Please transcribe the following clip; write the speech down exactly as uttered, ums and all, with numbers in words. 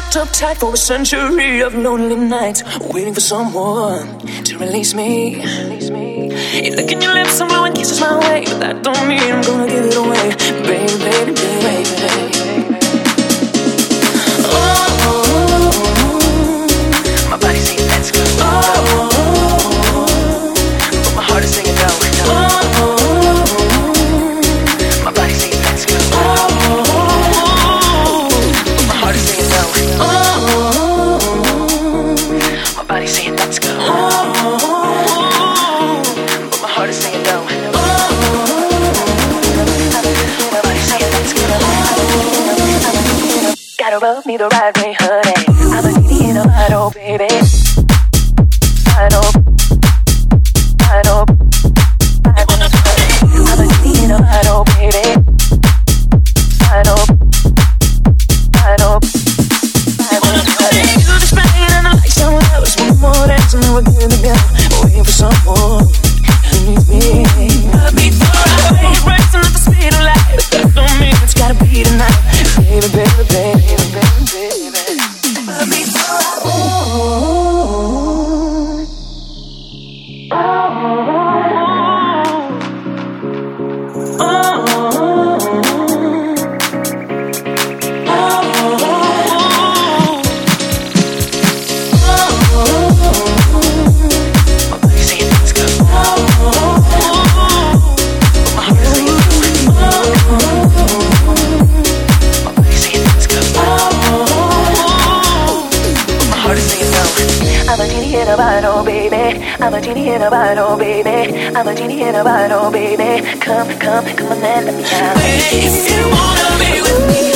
locked up tight for a century of lonely nights, waiting for someone to release me. You look in your lips and blowing kisses my way, but that don't mean I'm gonna give it away, baby, baby, baby. Oh, my body's saying let's go. Oh, but my heart is singing no. Oh, my body's saying let's go. Oh, but my heart is singing no. Oh, my body's saying let's go. Oh, but my heart is saying no. Gotta rub me the right way, honey. I'm a genie in a bottle, baby. Bottle, bottle, bottle. I'm a genie in a bottle, baby. Bottle, bottle, bottle. You just bang and I like someone else. One more dance and then we're good to go. Waiting for someone who needs me. Love me the right way, racing at the speed of light. That don't mean it's gotta be tonight, baby, baby, baby. I'm a genie in a bottle, baby. I'm a genie in a bottle, baby. I'm a genie in a bottle, baby. Come, come, come on and let me out. If you wanna be with me.